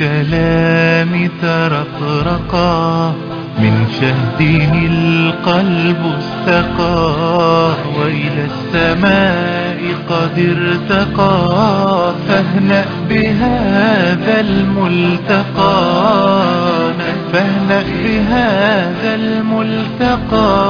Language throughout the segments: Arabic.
بالكلام ترقرقا، من شهده القلب استقى، وإلى السماء قد ارتقى. فاهنأ بهذا الملتقى، فاهنأ بهذا الملتقى.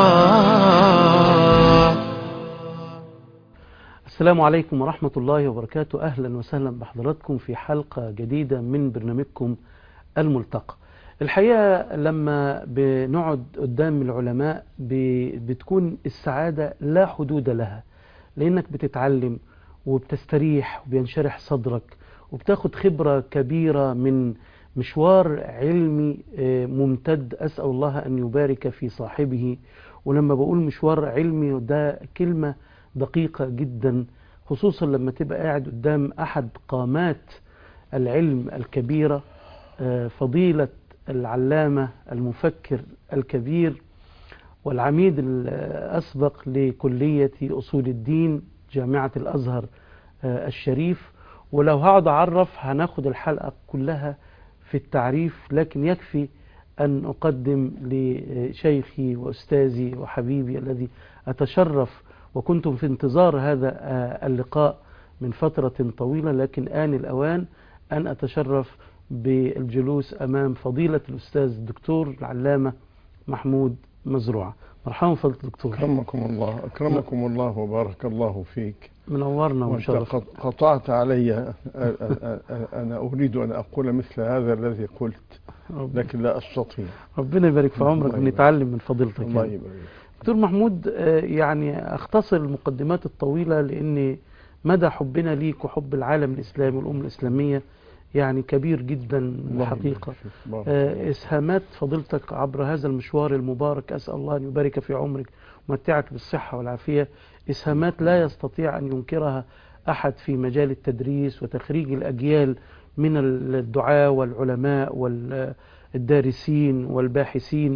السلام عليكم ورحمة الله وبركاته. أهلا وسهلا بحضراتكم في حلقة جديدة من برنامجكم الملتقى. الحقيقة لما بنقعد قدام العلماء بتكون السعادة لا حدود لها، لأنك بتتعلم وبتستريح وبينشرح صدرك وبتاخد خبرة كبيرة من مشوار علمي ممتد. أسأل الله أن يبارك في صاحبه. ولما بقول مشوار علمي ده كلمة دقيقة جدا، خصوصا لما تبقى قاعد قدام أحد قامات العلم الكبيرة، فضيلة العلامة المفكر الكبير والعميد الأسبق لكلية أصول الدين جامعة الأزهر الشريف. ولو هقعد أعرف هناخد الحلقة كلها في التعريف، لكن يكفي أن أقدم لشيخي وأستاذي وحبيبي الذي أتشرف وكنتم في انتظار هذا اللقاء من فترة طويلة، لكن آن الأوان أن أتشرف بالجلوس أمام فضيلة الأستاذ الدكتور العلامة محمود مزروعة. مرحبا فضيلة الدكتور. أكرمكم الله، أكرمكم الله وبارك الله فيك. منورنا ومشرفنا. قطعت علي. أنا أريد أن أقول مثل هذا الذي قلت، لكن لا أستطيع. ربنا يبارك في عمرك ونتعلم من فضيلتك. الله يبارك. دكتور محمود، يعني أختصر المقدمات الطويلة لأن مدى حبنا ليك وحب العالم الإسلامي والأمة الإسلامية يعني كبير جدا الحقيقة. إسهامات فضيلتك عبر هذا المشوار المبارك أسأل الله أن يبارك في عمرك ومتعك بالصحة والعافية. إسهامات لا يستطيع أن ينكرها أحد في مجال التدريس وتخريج الأجيال من الدعاة والعلماء والدارسين والباحثين،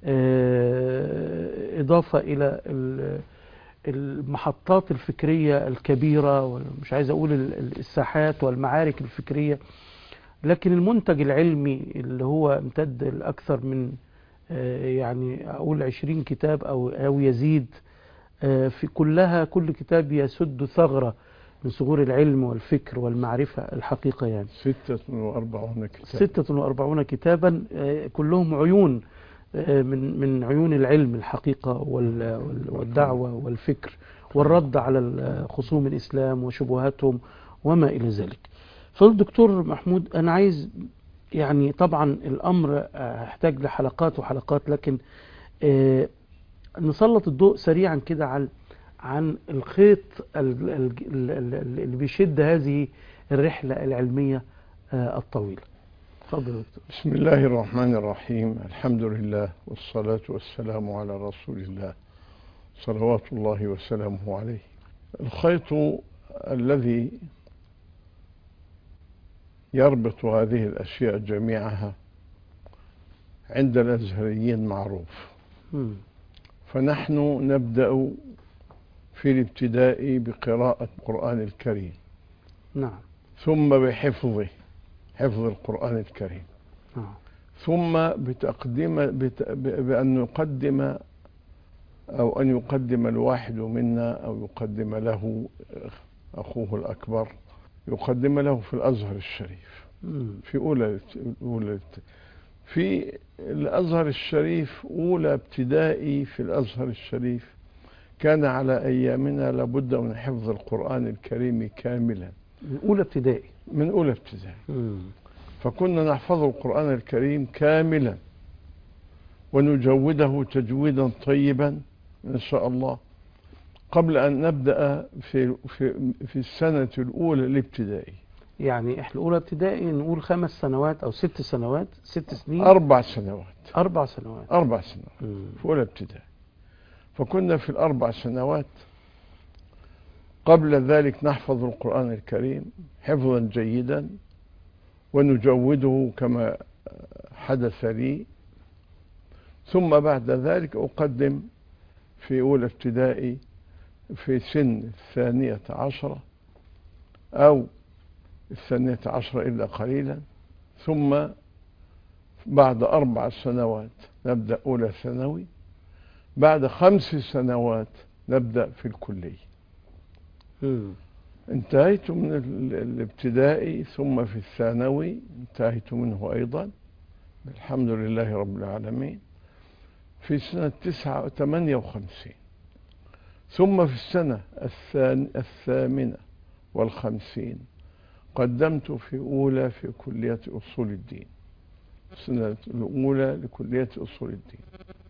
إضافة إلى المحطات الفكرية الكبيرة، ومش عايز أقول الساحات والمعارك الفكرية، لكن المنتج العلمي اللي هو امتد الأكثر من يعني أقول 20 كتاب أو يزيد، في كل كتاب يسد ثغرة من ثغور العلم والفكر والمعرفة الحقيقة. يعني 46 كتابا كلهم عيون من عيون العلم الحقيقة والدعوة والفكر والرد على خصوم الإسلام وشبهاتهم وما إلى ذلك. فالدكتور محمود، أنا عايز يعني طبعا الأمر يحتاج لحلقات وحلقات، لكن نسلط الضوء سريعا كده عن الخيط اللي بيشد هذه الرحلة العلمية الطويلة. تفضل دكتور. بسم الله الرحمن الرحيم. الحمد لله والصلاة والسلام على رسول الله صلوات الله وسلامه عليه. الخيط الذي يربط هذه الأشياء جميعها عند الأزهريين معروف. فنحن نبدأ في الابتداء بقراءة القرآن الكريم. نعم. ثم بحفظه، حفظ القرآن الكريم. ثم بأن نقدم أو أن يقدم الواحد منا أو يقدم له أخوه الأكبر، يقدم له في الأزهر الشريف في الأزهر الشريف أولى ابتدائي. في الأزهر الشريف كان على أيامنا لابد من حفظ القرآن الكريم كاملا من أولى ابتدائي. فكنا نحفظ القرآن الكريم كاملا ونجوده تجويدا طيبا إن شاء الله قبل أن نبدأ في السنة الأولى الابتدائي. يعني إحنا الأولى ابتدائي نقول 5 سنوات أو 6 سنوات، 6 سنين. 4 سنوات. 4 سنوات. 4 سنوات في أولى ابتدائي. فكنا في ال4 سنوات قبل ذلك نحفظ القرآن الكريم حفظا جيدا ونجوده كما حدث لي. ثم بعد ذلك أقدم في أولى ابتدائي في سن 12 أو 12 إلا قليلا ثم بعد 4 سنوات نبدأ أولى ثانوي، بعد 5 سنوات نبدأ في الكلية. انتهيت من الابتدائي، ثم في الثانوي انتهيت منه أيضا الحمد لله رب العالمين في سنة 58. ثم في السنة 58 قدمت في كلية أصول الدين، السنة الأولى لكلية أصول الدين.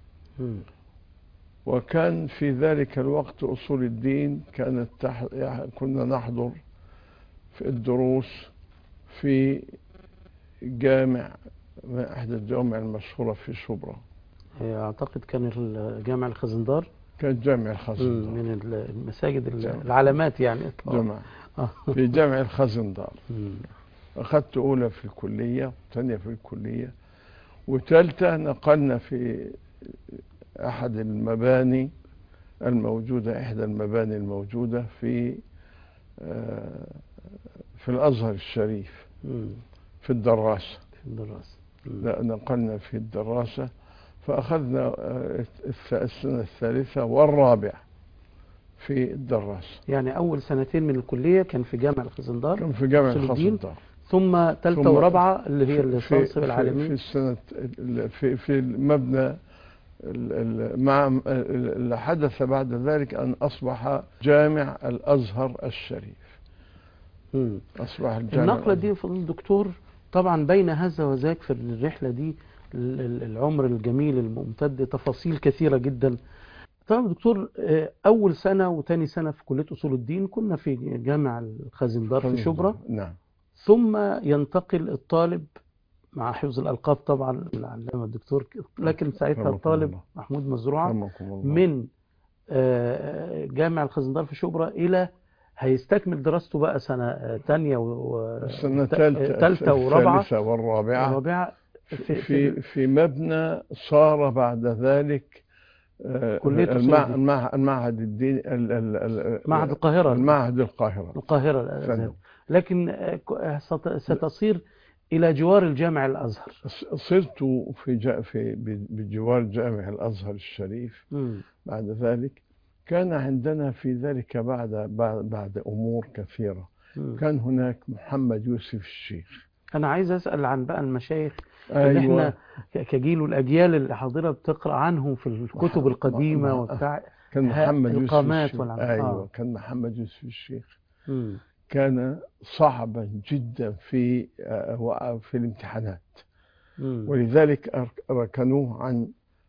وكان في ذلك الوقت أصول الدين كنا نحضر في الدروس في جامع، أحد الجوامع المشهورة في شبرا. أعتقد كان الجامع الخزندار. كان جامع الخزندار من المساجد العلامات يعني. جامع في جامع الخزندار. أخذت أولى في الكلية، وثانية في الكلية، وثالثة نقلنا في أحد المباني الموجودة، إحدى المباني الموجودة في الأزهر الشريف في الدراسة. نقلنا في الدراسة، فأخذنا السنة الثالثة والرابعة في الدراسة. يعني أول سنتين من الكلية كان في جامع الخزندار، كان في جامع الخزندار، ثم ثالثة ورابعة اللي هي الليسانس بالعالمين في السنة في المبنى اللي حدث بعد ذلك أن أصبح جامع الأزهر الشريف. أصبح الجامع. النقلة دي فضل الدكتور طبعا بين هذا وذاك في الرحلة دي العمر الجميل الممتد، تفاصيل كثيرة جدا. طبعا دكتور، أول سنة وثاني سنة في كلية أصول الدين كنا في جامع الخزندار في شبرا. نعم. ثم ينتقل الطالب مع حفظ الألقاب طبعا العلامة الدكتور، لكن ساعتها الطالب محمود مزروعة من جامع الخزندار في شبرا إلى هيستكمل دراسته بقى سنة ثانية وسنة ثالثة ورابعة والرابعة في مبنى صار بعد ذلك المعهد الديني، معهد القاهرة، المعهد القاهرة. لكن ستصير إلى جوار الجامع الأزهر. صرت بجوار جامع الأزهر الشريف. بعد ذلك كان عندنا في ذلك بعد أمور كثيرة. كان هناك محمد يوسف الشيخ. أنا عايز أسأل عن بقى المشايخ اللي احنا كجيل والأجيال اللي حاضرة بتقرأ عنهم في الكتب القديمة وبتاع. كان محمد يوسف الشيخ. كان محمد يوسف الشيخ. كان صعبا جدا في الامتحانات. ولذلك ركنوه عن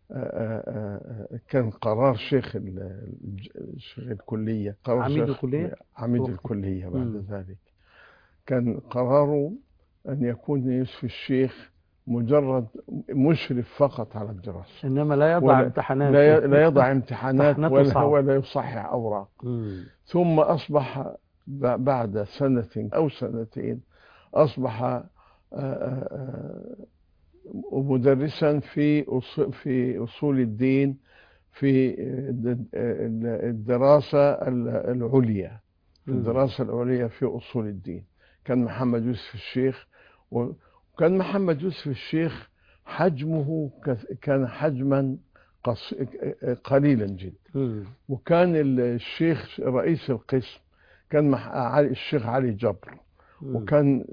كان قرار شيخ الكلية، عميد الكلية بعد ذلك كان قراره أن يكون يوسف الشيخ مجرد مشرف فقط على الدراسة، إنما لا يضع امتحانات. لا يضع امتحانات ولا يصحح أوراق. ثم أصبح بعد سنة أو سنتين أصبح مدرسا في أصول الدين في الدراسة العليا، الدراسة العليا في أصول الدين. كان محمد يوسف الشيخ، وكان محمد يوسف الشيخ حجمه كان حجما قليلا جدا. وكان الشيخ رئيس القسم كان الشيخ علي جبر، وكان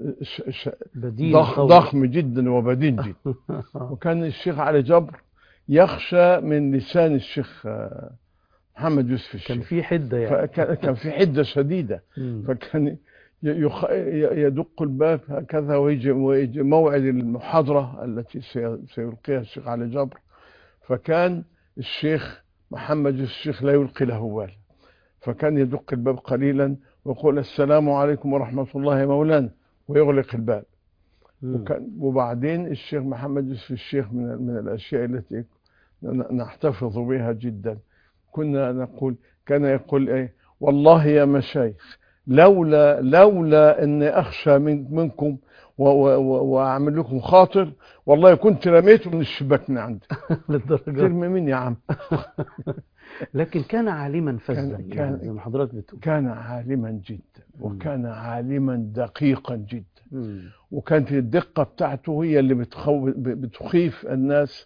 ضخم جدا وبدين جدا. وكان الشيخ علي جبر يخشى من لسان الشيخ محمد يوسف الشيخ. كان في حدة يعني. كان في حدة شديدة. فكان يدق الباب هكذا ويجي موعد المحاضرة التي سيلقيها الشيخ علي جبر، فكان الشيخ محمد يوسف الشيخ لا يلقي له بال، فكان يدق الباب قليلا ويقول السلام عليكم ورحمة الله يا مولانا ويغلق الباب. وبعدين الشيخ محمد يوسف الشيخ من الأشياء التي نحتفظ بها جدا، كان يقول إيه، والله يا مشايخ لولا أني أخشى منكم وأعمل لكم خاطر، والله كنت رميته من الشباك من عندي. للدرجة ترمي مين يا عم؟ لكن كان عالما فذا يعني زي ما حضرتك بتقول. كان عالما جدا، وكان عالما دقيقا جدا. وكانت الدقة بتاعته هي اللي بتخيف الناس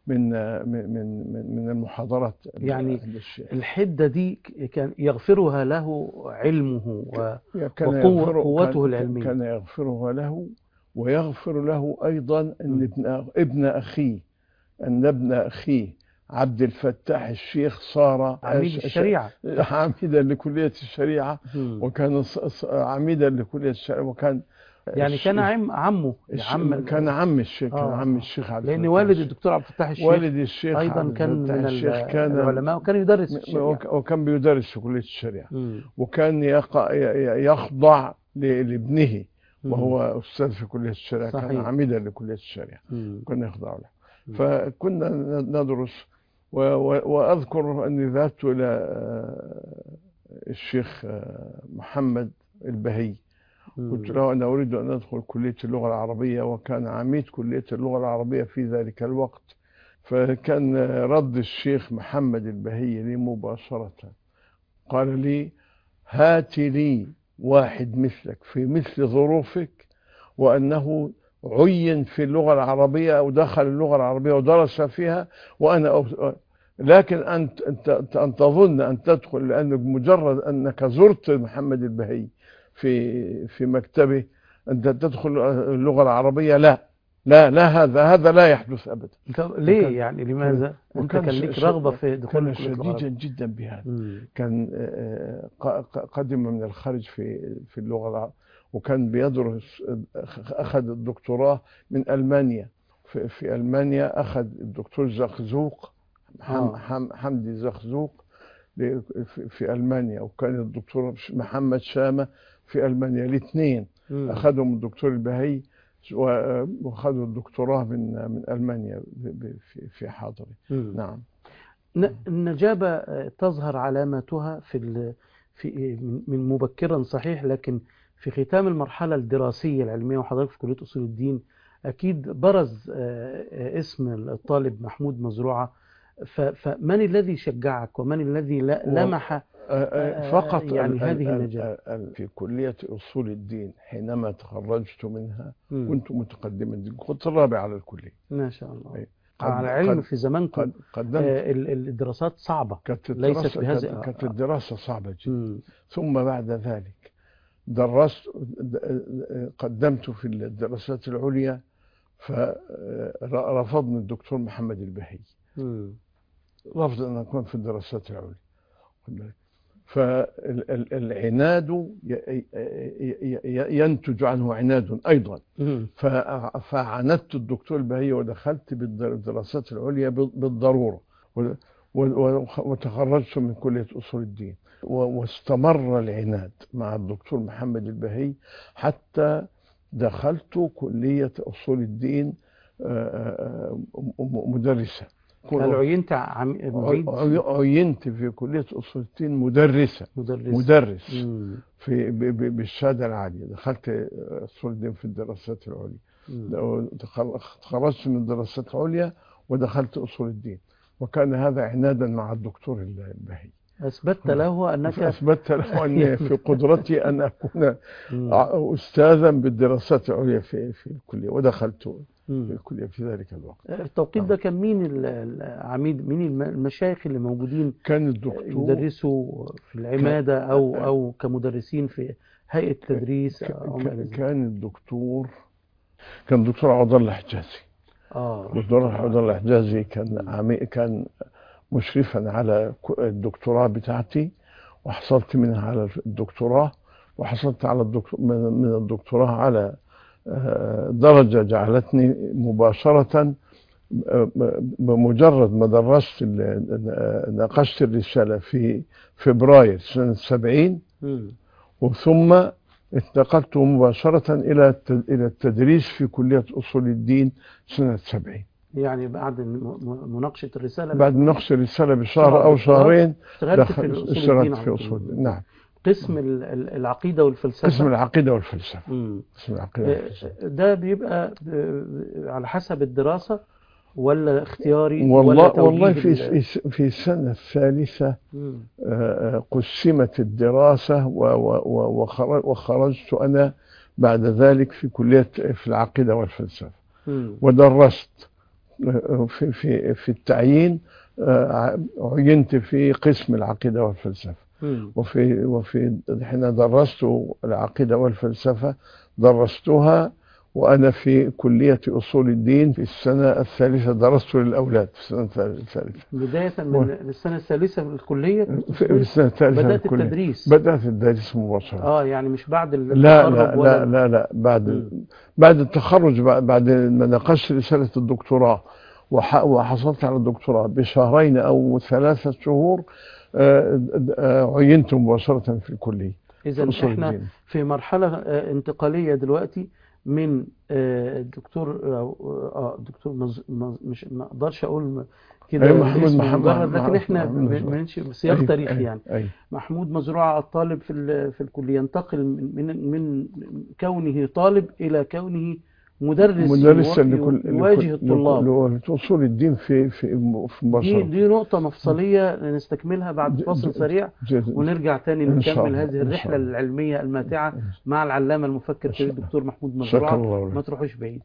من المحاضرات. يعني الحدة دي كان يغفرها له علمه وقوته العلمية. كان يغفرها له، ويغفر له أيضا أن ابن أخيه عبد الفتاح الشيخ صار عميد الشريعة، عميدا لكلية الشريعة، وكان عميدا لكلية الشريعة، وكان يعني كان عمه كان عم الشيخ عبد الفتاح، لأن والد الدكتور عبد الفتاح الشيخ والد الشيخ أيضا كان من العلماء، وكان يدرس في الشريعة، وكان بيدرس في كلية الشريعة. وكان يخضع لابنه وهو أستاذ في كلية الشريعة. صحيح. كان عميدا لكلية الشريعة، كنا يخضع له. فكنا ندرس، وأذكر أني ذهبت إلى الشيخ محمد البهي، قلت له أنا أريد أن أدخل كلية اللغة العربية، وكان عميد كلية اللغة العربية في ذلك الوقت. فكان رد الشيخ محمد البهي لي مباشرة، قال لي: هات لي واحد مثلك في مثل ظروفك، وأنه عين في اللغة العربية أو دخل اللغة العربية ودرس فيها، لكن أنت تظن أن تدخل لأنك مجرد أنك زرت محمد البهي في مكتبه أنت تدخل اللغة العربية. لا هذا لا يحدث أبدا. ليه يعني؟ لماذا؟ أنت كان لك رغبة في دخول كان شديدا جدا بهذا. كان قدم من الخارج في اللغة العربية، وكان بيدرس، أخذ الدكتوراه من ألمانيا. في ألمانيا أخذ الدكتور زخزوق، حمدي زخزوق في ألمانيا، وكان الدكتور محمد شامة في ألمانيا. الاثنين أخذهم الدكتور البهي، وأخذوا الدكتوراه من ألمانيا في حاضري. نعم. النجابة تظهر علاماتها من مبكرا صحيح، لكن في ختام المرحلة الدراسية العلمية، وحضرتك في كلية أصول الدين أكيد برز اسم الطالب محمود مزروعة. فمن الذي شجعك ومن الذي لمح فقط يعني هذه النجاة؟ في كلية أصول الدين حينما تخرجت منها كنت متقدما، كنت الرابع على الكلية. ما شاء الله. على علم في زمانكم الدراسات صعبة، ليست بهذه. كانت الدراسة صعبة جدا. ثم بعد ذلك قدمت في الدراسات العليا، فرفضني الدكتور محمد البهي، رفض أن أكون في الدراسات العليا. فالعناد ينتج عنه عناد أيضا. فعاندت الدكتور البهي ودخلت بالدراسات العليا بالضرورة، وتخرجت من كلية أصول الدين. واستمر العناد مع الدكتور محمد البهي حتى دخلت كلية أصول الدين مدرسا. هل عينت عينت في كلية أصول الدين مدرس بالشهادة العالية. دخلت أصول الدين في الدراسات العليا، تخرجت من الدراسات العليا ودخلت أصول الدين، وكان هذا عنادا مع الدكتور البهي. أثبتت له أن في قدرتي أن أكون أستاذا بالدراسات العليا في الكلية، ودخلت في الكلية في ذلك الوقت. التوقيت ده كان مين العميد، مين المشايخ اللي موجودين كان الدكتور يدرسوا في العمادة أو كمدرسين في هيئة التدريس؟ كان الدكتور عبد الله حجازي. دكتور عبد الله حجازي كان مشرفا على الدكتوراه بتاعتي، وحصلت منها على الدكتوراه، وحصلت على من الدكتوراه على درجة جعلتني مباشرة بمجرد ما ناقشت الرسالة في فبراير سنة 70، وثم انتقلت مباشرة إلى التدريس في كلية أصول الدين سنة 70. يعني بعد مناقشة الرسالة، بعد مناقشة الرسالة بشهر أو شهرين اشتغلت في أصول الدين. نعم. قسم العقيدة والفلسفة. قسم العقيدة والفلسفة. ده بيبقى على حسب الدراسة ولا اختياري؟ والله في السنة الثالثة قسمت الدراسة، وخرجت أنا بعد ذلك في كلية في العقيدة والفلسفة. ودرست في التعيين، عينت في قسم العقيدة والفلسفة. وفي حين درست العقيدة والفلسفة درستها وأنا في كلية أصول الدين في السنة الثالثة، درست للأولاد في السنة الثالثة. بداية من السنة الثالثة من الكلية في السنة الثالثة بدأت التدريس. بدأت التدريس مباشرة. يعني مش بعد لا التخرج لا لا لا بعد التخرج، بعد ما ناقشت رسالة الدكتوراه وحصلت على الدكتوراه بشهرين أو 3 شهور عينت مباشرة في الكلية. إذا احنا في مرحلة انتقالية دلوقتي من دكتور مش ما اقدرش اقول كده مجرد، لكن احنا بنمشي بسياق تاريخي يعني. محمود مزروعة الطالب في الكلية ينتقل من كونه طالب إلى كونه مدرس يواجه الطلاب. أصول الدين في مصر. دي نقطة مفصلية نستكملها بعد فاصل سريع، ونرجع تاني نكمل هذه الرحلة العلمية الماتعة مع العلامة المفكر الكبير الدكتور محمود مزروعة. ما تروحوش بعيد.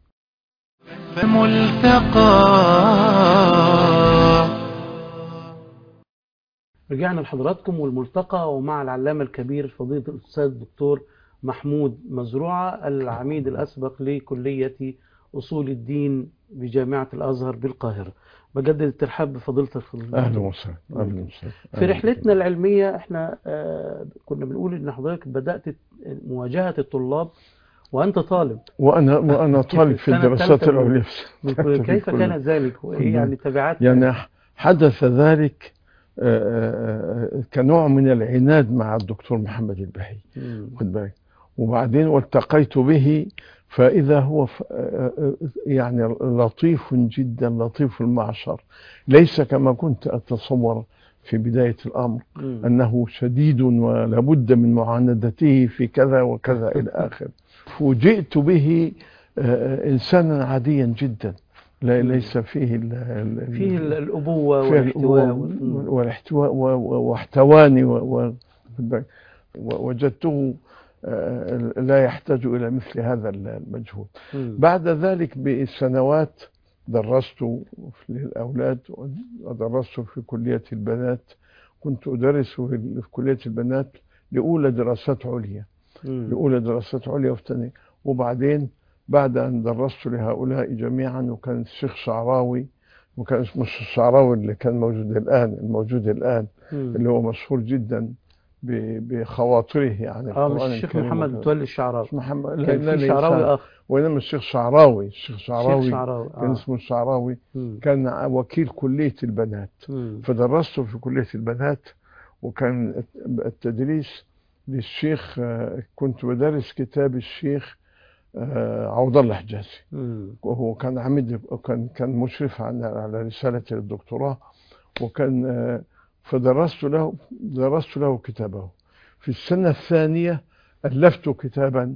رجعنا لحضراتكم والملتقى، ومع العلامة الكبير فضيلة الأستاذ الدكتور محمود مزروعة العميد الأسبق لكلية أصول الدين بجامعة الأزهر بالقاهرة. بجدد الترحاب بفضيلتك. أهلا وسهلا. في رحلتنا العلمية احنا كنا بنقول ان حضرتك بدأت مواجهة الطلاب وأنت طالب. وأنا طالب في الدراسات العليا. كيف كان ذلك وإيه يعني تبعات؟ يعني حدث ذلك كنوع من العناد مع الدكتور محمد البهي، خد بالك. وبعدين والتقيت به فإذا هو يعني لطيف جدا، لطيف المعشر، ليس كما كنت أتصور في بداية الأمر أنه شديد ولابد من معاندته في كذا وكذا إلى آخر. فوجئت به إنسانا عاديا جدا، ليس فيه الأبوة والاحتواء واحتواني ووجدته لا يحتاج إلى مثل هذا المجهود. بعد ذلك بسنوات درست للأولاد ودرست في كلية البنات. كنت أدرس في كلية البنات لأولى دراسات عليا، وثاني. وبعدين بعد أن درست لهؤلاء جميعا، وكان الشيخ شعراوي، وكان اسمه الشعراوي اللي كان الموجود الآن اللي هو مشهور جدا بخواطره يعني. مش الشيخ محمد متولي الشعراوي، كان في شعراوي آخر، وإنما الشيخ شعراوي كان اسمه الشعراوي. كان وكيل كلية البنات. فدرست في كلية البنات، وكان التدريس للشيخ، كنت بدرس كتاب الشيخ عوض الله حجازي، وهو كان عميد، كان مشرف على رسالة الدكتوراه، وكان فدرست له كتابه. في السنة الثانية ألفت كتابا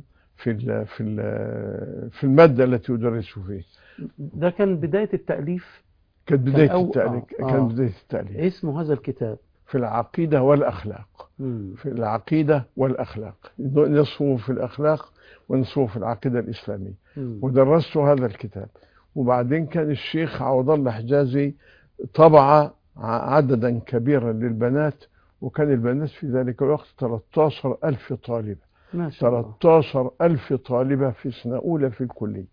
في المادة التي أدرس فيه. ده كان بداية التأليف. كان بداية التأليف. اسمه هذا الكتاب في العقيدة والأخلاق. نصفه في الأخلاق ونصفه في العقيدة الإسلامية. ودرست هذا الكتاب. وبعدين كان الشيخ عوض الله حجازي طبع عددا كبيرا للبنات، وكان البنات في ذلك الوقت 13,000 طالبة. 13,000 طالبة في سنة أولى في الكلية.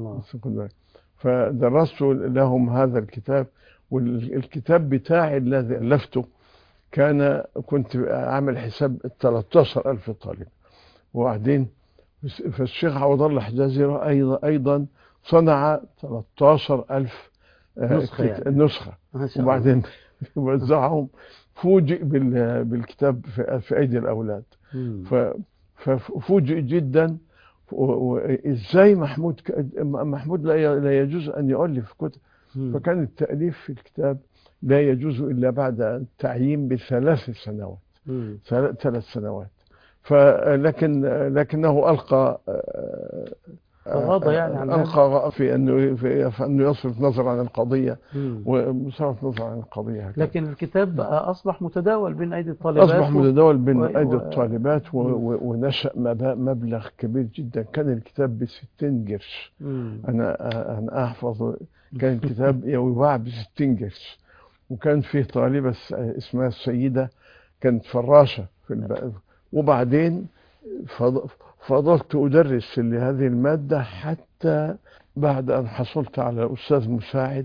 فدرست لهم هذا الكتاب. والكتاب بتاعي الذي ألفته كنت أعمل حساب 13,000 طالب. وبعدين فالشيخ عوض الله حجازي أيضا صنع 13,000 نسخة وبعدين وزعهم. فوجئ بالكتاب في أيدي الأولاد. ففوجئ جدا. إزاي محمود لا يجوز أن يؤلف كتب. فكان التأليف في الكتاب لا يجوز إلا بعد التعيين ب3 سنوات. 3 سنوات. لكنه تغاضى يعني عن هذا؟ ألقى في أنه يصرف نظر عن القضية وصرف نظر عن القضية هكذا. لكن الكتاب أصبح متداول بين أيدي الطالبات، أصبح متداول بين أيدي الطالبات ونشأ مبلغ كبير جدا. كان الكتاب ب60 قرش. أنا أحفظ، كان الكتاب يباع ب60 قرش. وكان فيه طالبة اسمها السيدة، كانت فراشة وبعدين فضلت أدرس لهذه المادة حتى بعد أن حصلت على أستاذ مساعد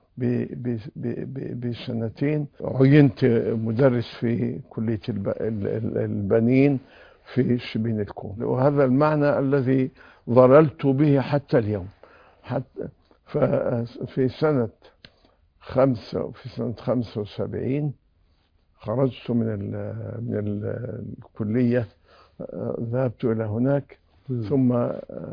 بسنتين. عينت مدرس في كلية البنين في شبين الكون، وهذا المعنى الذي ظللت به حتى اليوم. في سنة 75 خرجت من الكلية، ذهبت إلى هناك، ثم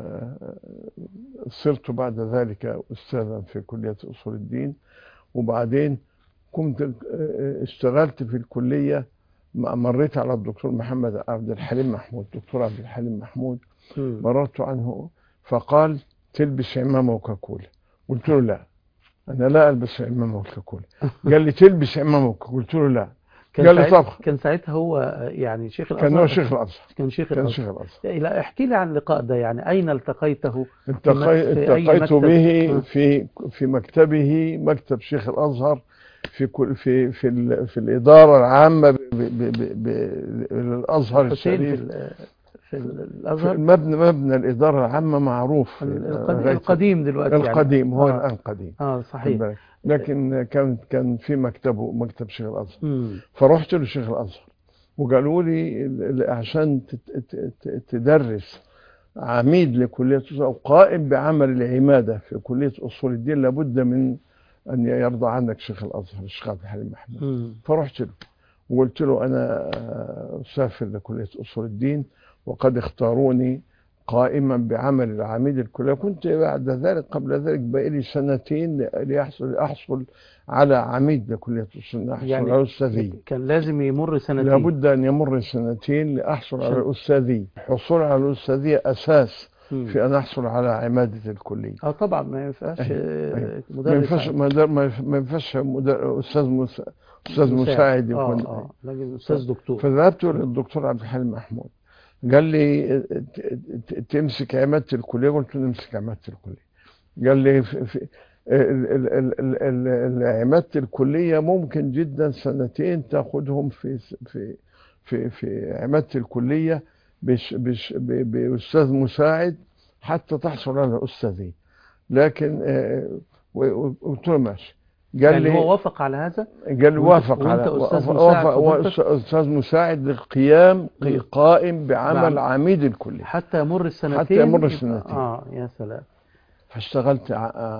صرت بعد ذلك أستاذا في كلية أصول الدين. وبعدين كنت اشتغلت في الكلية، مريت على الدكتور محمد عبد الحليم محمود، دكتور عبد الحليم محمود، مررت عنه فقال تلبس عمامة وكاكولا. قلت له لا، أنا لا ألبس عمامة وكاكولا. قال لي تلبس عمامة وكاكولا. قلت له لا. قال لي طب. كان ساعتها هو يعني شيخ الأزهر؟ كان هو شيخ الأزهر. كان شيخ الأزهر. لا، احكي لي عن اللقاء ده، يعني أين التقيته؟ التقيت به في مكتبه، مكتب شيخ الأزهر، في الإدارة العامة بالأزهر الشريف، في الأزهر، مبنى الإدارة العامة معروف، القديم دلوقتي، القديم يعني. هو الآن قديم. صحيح. لكن كان في مكتب شيخ الأزهر. فرحت لشيخ الأزهر وقالوا لي عشان تدرس عميد لكلية أصول أو قائم بعمل العمادة في كلية أصول الدين لابد من أن يرضى عنك شيخ الأزهر الشيخ عبد الحليم محمود. فرحت له وقلت له أنا أسافر لكلية أصول الدين وقد اختاروني قائما بعمل العميد الكلية. كنت بعد ذلك قبل ذلك بقالي سنتين لأحصل على عميد لكلية أصول، أحصل يعني على الأستاذية. كان لازم يمر سنتين؟ لابد أن يمر سنتين لأحصل على الأستاذية. الحصول على الأستاذية أساس في أن أحصل على عمادة الكلية. طبعا ما ينفعش مدرس، ما ينفعش أستاذ مساعد يكون لكن أستاذ دكتور. فذهبت للدكتور عبد الحليم محمود، قال لي تمسك عمادة الكلية. قلت له نمسك عمادة الكلية. قال لي عمادة الكلية ممكن جدا سنتين تاخدهم في عمادة الكلية بأستاذ مساعد حتى تحصل على أستاذية. لكن قلت له ماشي. قال يعني لي هو وافق على هذا؟ قال لي وافق على أستاذ مساعد للقيام قائم بعمل عميد الكلية حتى يمر السنتين. حتى يمر السنتين. يا سلام. فاشتغلت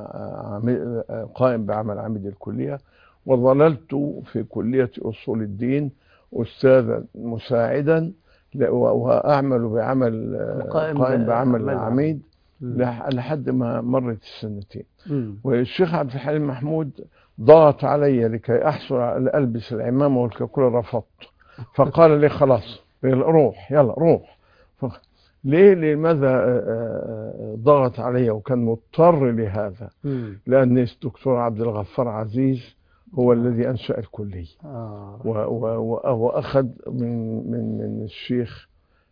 قائم بعمل عميد الكلية، وظللت في كلية أصول الدين أستاذا مساعدا وأعمل بعمل قائم بعمل العميد لحد ما مرت السنتين. والشيخ عبد الحليم محمود ضغط علي لكي أحصل على ألبس العمامة والكاكولا، رفضت. فقال لي خلاص روح، يلا روح. لماذا ضغط علي وكان مضطر لهذا؟ لأن الدكتور عبد الغفار عزيز هو الذي أنشأ الكلية وأخذ من الشيخ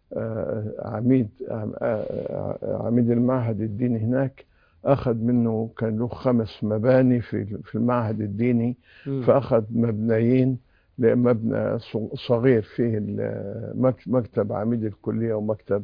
عميد المعهد الديني هناك، أخذ منه، كان له 5 مباني في المعهد الديني، فأخذ مبنيين، مبنى صغير فيه مكتب عميد الكلية ومكتب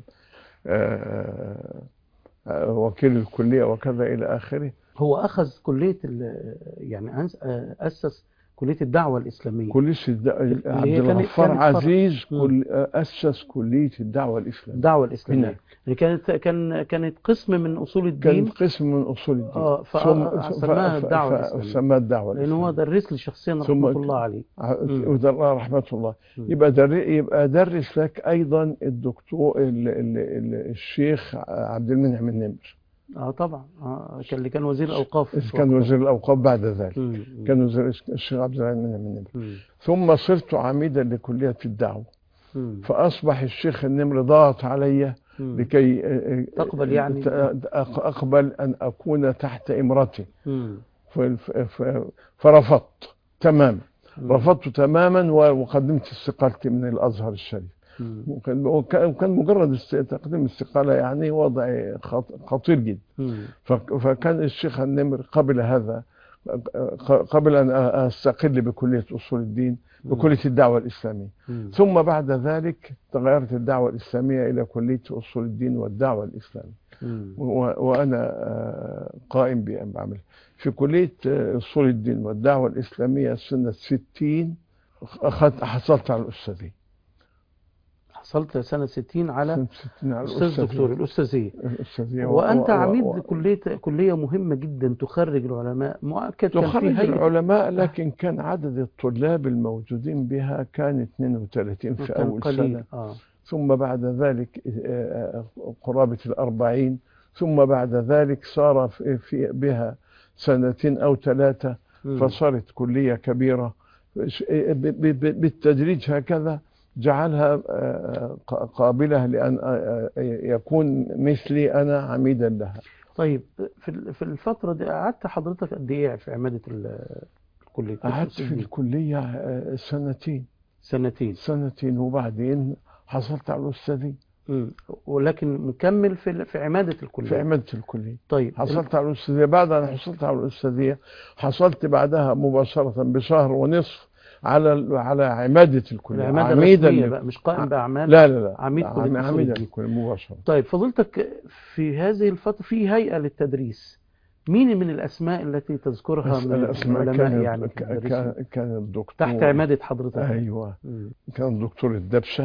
وكيل الكلية وكذا إلى آخره. هو أخذ كلية يعني أسس كلية الدعوة الإسلامية. كلية عبد الغفار عزيز أسس كلية الدعوة الإسلامية. الدعوة الإسلامية كانت قسم من أصول الدين. كانت قسم من أصول الدين. فسماها الدعوة الإسلامية. سماها الدعوة الإسلامية. لأنه هو درس لي شخصيا رحمة الله عليه. رحمة الله. يبقى درس لك أيضا الدكتور الشيخ عبد المنعم النمر. طبعا. اللي كان وزير الأوقاف. كان وزير الأوقاف بعد ذلك. كان وزير الشيخ عبد المنعم النمر. ثم صرت عميدا لكلية الدعوة. فأصبح الشيخ النمر ضاغط علي لكي تقبل يعني أقبل أن أكون تحت إمرته. مم. فرفضت تماما. مم. رفضت تماما وقدمت استقالتي من الأزهر الشريف. مم. وكان مجرد تقديم الاستقالة يعني وضع خطير جدا. مم. فكان الشيخ النمر قبل هذا، قبل أن أستقل بكلية أصول الدين بكلية الدعوة الإسلامية. مم. ثم بعد ذلك تغيرت الدعوة الإسلامية إلى كلية أصول الدين والدعوة الإسلامية. مم. وأنا قائم بأن بعمل في كلية أصول الدين والدعوة الإسلامية سنة 60. حصلت على الأستاذية. حصلت سنة 60 على سنة 60 على أستاذ دكتور الأستاذية. الأستاذية. وأنت عميد كلية مهمة جدا تخرج العلماء، مؤكد كان في تخرج هيئة العلماء، لكن كان عدد الطلاب الموجودين بها كان 32 في كان أول قليل. سنة. ثم بعد ذلك قرابة 40. ثم بعد ذلك صار في بها 2 أو 3. فصارت كلية كبيرة بالتدريج. هكذا جعلها قابلة لأن يكون مثلي أنا عميدا لها. طيب في الفترة دي قعدت حضرتك قد إيه في عمادة الكلية؟ قعدت في الكلية 2 سنتين وبعدين حصلت على الأستاذية. ولكن مكمل في عمادة الكلية. في عمادة الكلية. طيب حصلت على الأستاذية. بعد أن حصلت على الأستاذية حصلت بعدها مباشرة بشهر ونصف على عمادة الكلية. عميدا بقى، مش قائم بأعمال. لا عميد عميدا الكلية مباشرة. طيب فضلتك في هذه الفترة في هيئة للتدريس، مين من الأسماء التي تذكرها من العلماء يعني كان الدكتور تحت عمادة حضرتك؟ أيوة. كان الدكتور الدبشة.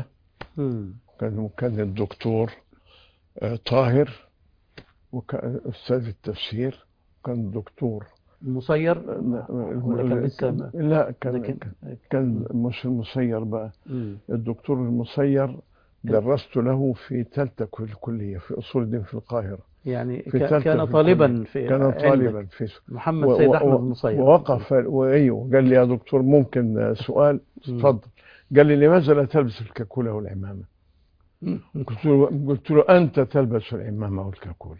كان الدكتور طاهر، وكان أستاذ التفسير. كان الدكتور المسير ولا كان لسه؟ لا كان مش المسير بقى. الدكتور المسير درست له في ثالثة الكلية في أصول الدين في القاهرة. يعني كان طالبا في محمد سيد أحمد المسير. ووقف وقال لي يا دكتور ممكن سؤال؟ اتفضل. قال لي لماذا لا تلبس الكاكولة والعمامة؟ قلت له أنت تلبس العمامة والكاكولة،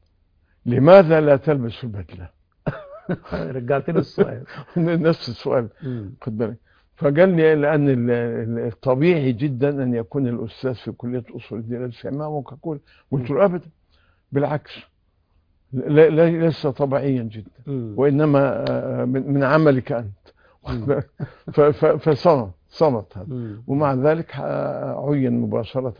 لماذا لا تلبس البدلة؟ رجعت له السؤال. نفس السؤال. خد بالك. فقال لي لأن الطبيعي جدا أن يكون الأستاذ في كلية أصول الدين لابس عمامة وكاكولة. قلت له أبدا، بالعكس، ليس طبيعيا جدا، وإنما من عملك أنت. فصمت هذا. ومع ذلك عين مباشرة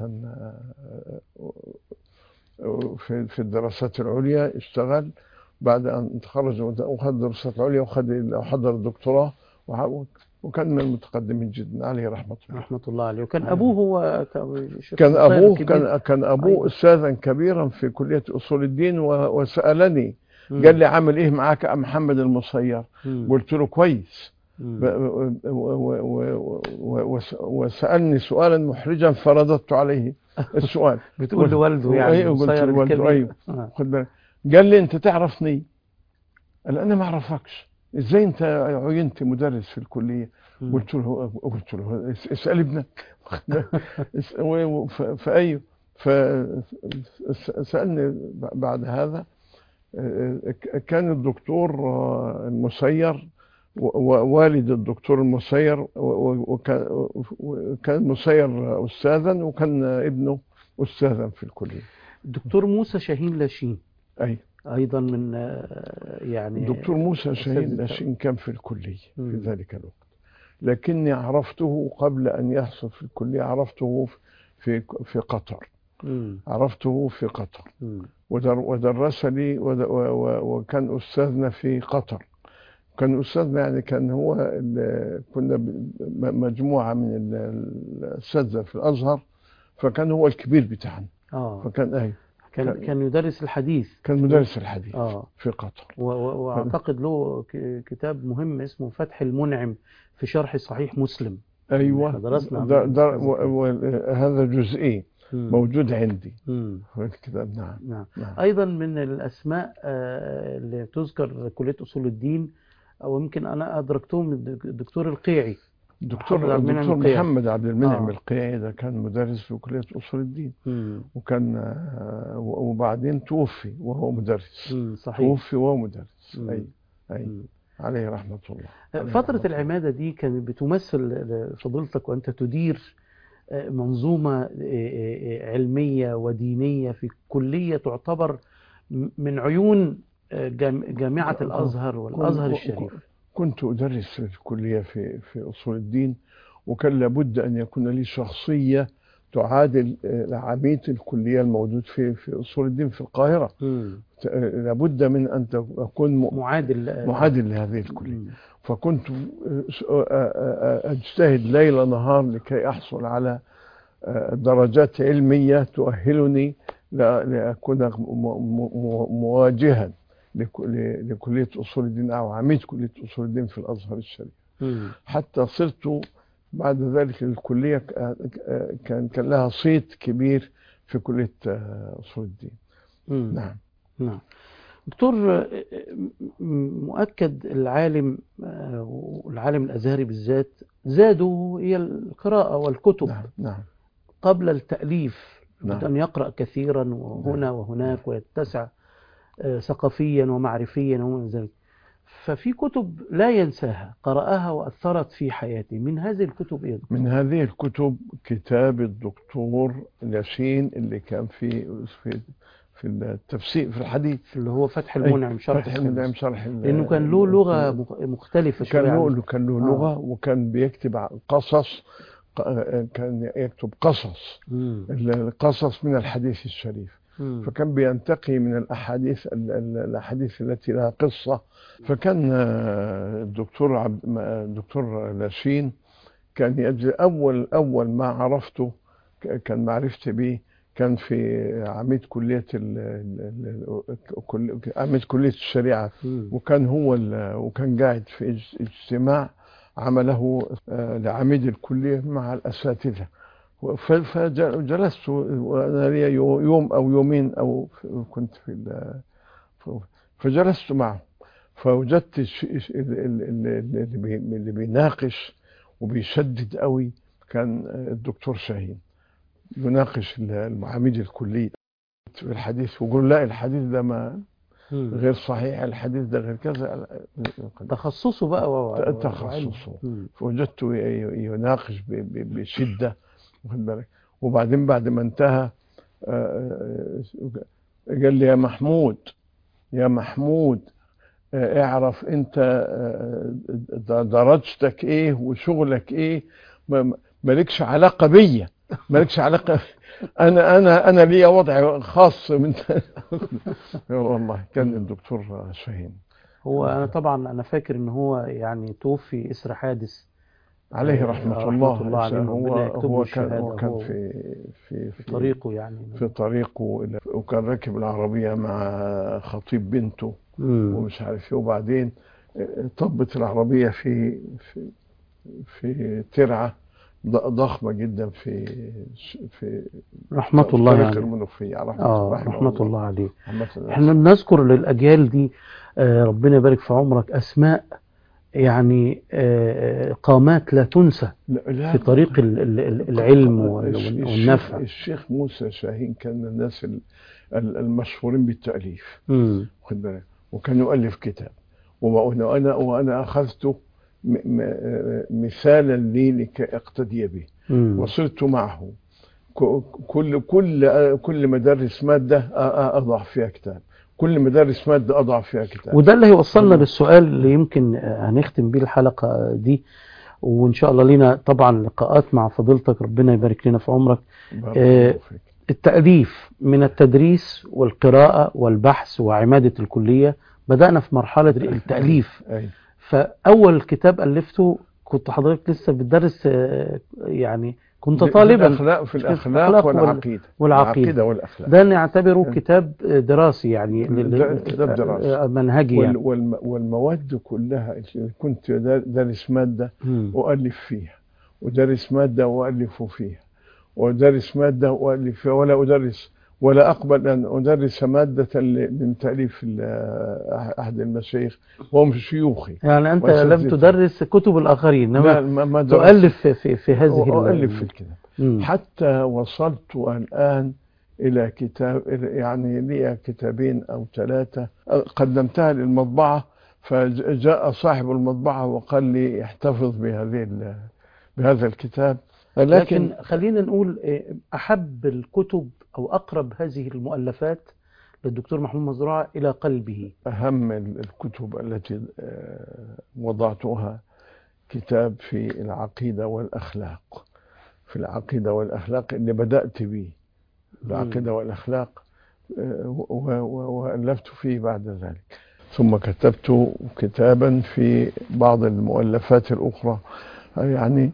في الدراسات العليا. اشتغل بعد أن تخرج وخذ دراسات العليا وحضر الدكتوراه، وكان من المتقدمين جدا عليه رحمة الله عليه. وكان أبوه هو كان أبوه أستاذا كبيرا في كلية أصول الدين. وسألني قال لي عامل إيه معاك محمد المسير؟ قلت له كويس. وسألني سؤالا محرجا فرددت عليه السؤال. بتقول لوالده يعني؟ قلت لوالده أيوه. خد بالك. قال لي أنت تعرفني؟ قال أنا ما أعرفكش، إزاي أنت عينت مدرس في الكلية؟ قلت له اسأل ابنك. فأيوه. فسألني بعد هذا. كان الدكتور المسير ووالد الدكتور المسير، وكان مسير أستاذا، وكان ابنه أستاذا في الكلية. الدكتور موسى شاهين لاشين أيضا من يعني الدكتور موسى شاهين لاشين كان في الكلية في ذلك الوقت، لكني عرفته قبل أن يحصل في الكلية. عرفته في قطر. عرفته في قطر ودرس لي وكان أستاذنا في قطر. كان أستاذنا يعني كان هو كنا مجموعة من الأساتذة في الأزهر، فكان هو الكبير بتاعنا. فكان كان يدرس الحديث. كان مدرس الحديث في قطر. وأعتقد له كتاب مهم اسمه فتح المنعم في شرح صحيح مسلم. أيوة. درسنا هذا جزئي موجود عندي في الكتاب. نعم. أيضا من الأسماء اللي تذكر كلية أصول الدين، أو يمكن أنا أدركتهم الدكتور القيعي. الدكتور محمد عبد المنعم القيعي ده كان مدرس في كلية أصول الدين. وكان وبعدين توفي وهو مدرس. صحيح. توفي وهو مدرس. أي عليه رحمة الله. فترة العمادة دي كانت بتمثل فضيلتك وأنت تدير منظومة علمية ودينية في كلية تعتبر من عيون جامعة الأزهر والأزهر الشريف. كنت أدرس في الكلية في أصول الدين، وكان لابد أن يكون لي شخصية تعادل عميد الكلية الموجود في أصول الدين في القاهرة. لابد من أن أكون معادل لهذه الكلية. فكنت أجتهد ليل نهار لكي أحصل على درجات علمية تؤهلني لأكون مواجها لكلية أصول الدين أو عميد كلية أصول الدين في الأزهر الشريف. حتى صرت بعد ذلك الكلية كان لها صيت كبير في كلية أصول الدين. نعم. دكتور، مؤكد العالم والعالم الأزهري بالذات زادوا هي القراءة والكتب. نعم. قبل التأليف أن يقرأ كثيرا وهنا وهناك ويتسع ثقافيا ومعرفيا ومن ذلك. ففي كتب لا ينساها قرأها وأثرت في حياتي. من هذه الكتب إيه؟ من هذه الكتب كتاب الدكتور ياسين اللي كان في التفسير في الحديث، اللي هو فتح المنعم شرح لأنه كان له لغة مختلفة شوية. كان له لغة، وكان بيكتب قصص. كان يكتب قصص من الحديث الشريف. فكان بينتقي من الأحاديث التي لها قصة. فكان الدكتور ياسين كان يجري أول ما عرفته، كان معرفتي به كان في عميد كلية الشريعة. وكان قاعد في اجتماع عمله لعميد الكلية مع الأساتذة. فجلست وأنا لي يوم أو يومين أو كنت فجلست معه، فوجدت اللي بيناقش وبيشدد قوي كان الدكتور شاهين يناقش العميد الكلية في الحديث، ويقول لا الحديث ده ما غير صحيح، الحديث ده غير كذا. تخصصه بقى تخصصه. فوجدته يناقش بشدة، واخد بالك. وبعدين بعد ما انتهى قال لي يا محمود اعرف انت درجتك ايه وشغلك ايه، مالكش علاقة بيا، مالكش علاقة. انا ليا وضع خاص من والله. كان الدكتور شاهين هو انا فاكر ان هو يعني توفي إثر حادث عليه رحمة الله عليه. هو كان في طريقه يعني في طريقه وكان راكب العربية مع خطيب بنته ومش عارف ايه. وبعدين طبت العربية في ترعة ضخمة جدا في رحمة الله طريق يعني المنوفية. رحمة الله عليه. احنا بنذكر للأجيال دي ربنا يبارك في عمرك أسماء يعني قامات لا تنسى في طريق العلم والنفع. الشيخ موسى شاهين كان من الناس المشهورين بالتأليف، خد بالك. وكان يؤلف كتاب، وأنا أخذته مثالا لي لكي أقتدي به. وصرت معه كل مدرس مادة أضع فيها كتاب، كل مدرس مادة أضع فيها كتاب. وده اللي هيوصلنا للسؤال اللي يمكن هنختم بيه الحلقة دي، وإن شاء الله لنا طبعا لقاءات مع فضيلتك، ربنا يبارك لنا في عمرك. التأليف من التدريس والقراءة والبحث وعمادة الكلية، بدأنا في مرحلة التأليف. فأول كتاب ألفته كنت حضرتك لسه بتدرس يعني كنت طالبا في الأخلاق والعقيدة والأخلاق. ده نعتبره كتاب دراسي يعني كتاب دراسي منهجي يعني. والمواد كلها كنت دارس مادة وألف فيها، ودارس مادة وألف فيها، ودارس مادة وألف فيها، ولا أدرس ولا أقبل أن أدرس مادة من تأليف أحد المشايخ وهم شيوخي. يعني أنت لم تدرس كتب الآخرين، إنما ما تؤلف في هذه أؤلف في الكتاب. حتى وصلت الآن إلى كتاب، يعني لي كتابين أو 3 قدمتها للمطبعة، فجاء صاحب المطبعة وقال لي احتفظ بهذا الكتاب. لكن خلينا نقول أحب الكتب أو أقرب هذه المؤلفات للدكتور محمود مزروعة إلى قلبه. أهم الكتب التي وضعتها كتاب في العقيدة والأخلاق، في العقيدة والأخلاق اللي بدأت به، العقيدة والأخلاق، وألفت فيه بعد ذلك. ثم كتبت كتابا في بعض المؤلفات الأخرى، يعني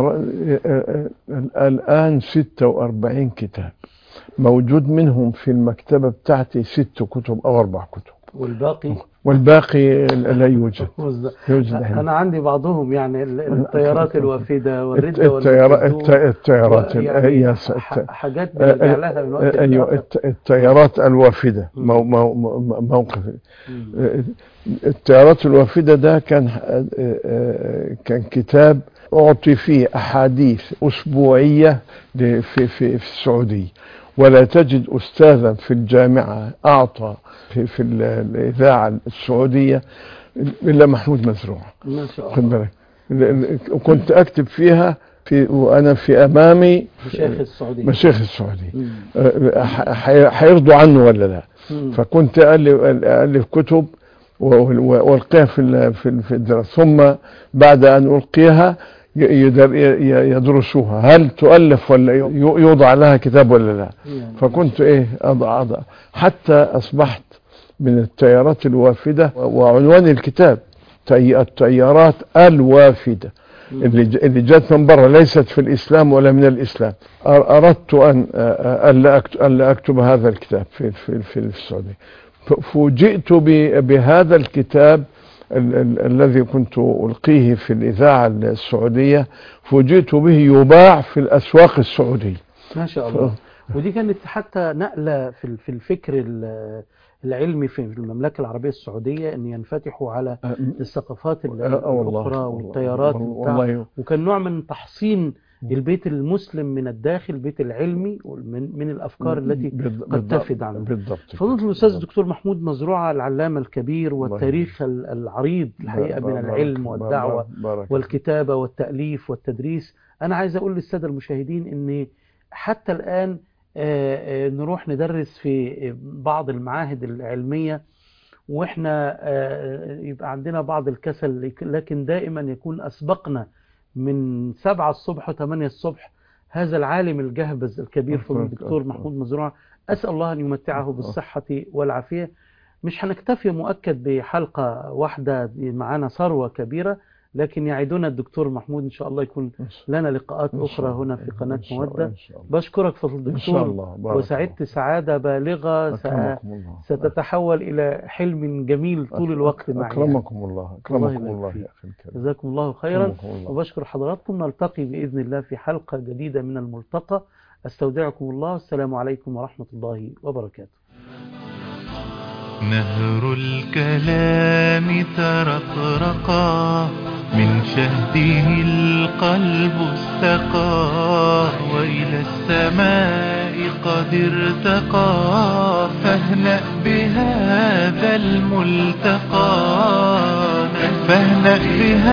الآن 46 كتاب موجود، منهم في المكتبة بتاعتي 6 كتب أو 4 كتب، والباقي لا يوجد. أنا عندي بعضهم، يعني الطيارات الوافدة والردة الطيارات يعني حاجات بنرجع لها من وقت أيوة، الطيارات الوافدة موقف الطيارات الوافدة ده كان كتاب أعطي فيه أحاديث أسبوعية في السعودية، ولا تجد أستاذا في الجامعة أعطى في الإذاعة السعودية إلا محمود مزروع. ما شاء الله. وكنت أكتب فيها وأنا في أمامي مشايخ السعودية حيرضوا عنه ولا لا. فكنت ألف كتب وألقيها في الدراسة، ثم بعد أن ألقيها يدرسوها، هل تؤلف ولا يوضع لها كتاب ولا لا. فكنت أضع حتى أصبحت من التيارات الوافدة، وعنوان الكتاب التيارات الوافدة اللي جات من برا، ليست في الإسلام ولا من الإسلام. أردت أن لا أكتب هذا الكتاب في السعودية. فوجئت بهذا الكتاب الذي كنت ألقيه في الإذاعة السعودية، فوجئت به يباع في الأسواق السعودية. ما شاء الله. ودي كانت حتى نقلة في الفكر العلمي في المملكة العربية السعودية، أن ينفتحوا على الثقافات الأخرى والتيارات، وكان نوع من تحصين البيت المسلم من الداخل، البيت العلمي من الأفكار التي قد تفد عنه. فضيلة الأستاذ الدكتور محمود مزروعة العلامة الكبير والتاريخ العريض الحقيقة من العلم والدعوة والكتابة والتأليف والتدريس. أنا عايز أقول للسادة المشاهدين أن حتى الآن نروح ندرس في بعض المعاهد العلمية، وإحنا يبقى عندنا بعض الكسل، لكن دائما يكون أسبقنا من 7 الصبح و8 الصبح هذا العالم الجهبذ الكبير فضيلة الدكتور محمود مزروعة. أسأل الله أن يمتعه بالصحة والعافية. مش هنكتفي مؤكد بحلقة واحدة، معانا ثروة كبيرة، لكن يعيدنا الدكتور محمود إن شاء الله يكون لنا لقاءات أخرى هنا في قناة مودة. بشكرك فضيلة الدكتور، وسعدت سعادة بالغة ستتحول إلى حلم جميل طول الوقت معي. أكرمكم الله. أكرمكم الله يا أخي الكريم. جزاكم الله خيرا، وبشكر حضراتكم. نلتقي بإذن الله في حلقة جديدة من الملتقى. أستودعكم الله، والسلام عليكم ورحمة الله وبركاته. نهر الكلام ترقرقا، من شهده القلب استقى، وإلى السماء قد ارتقى. فاهنأ بهذا الملتقى، فاهنأ بهذا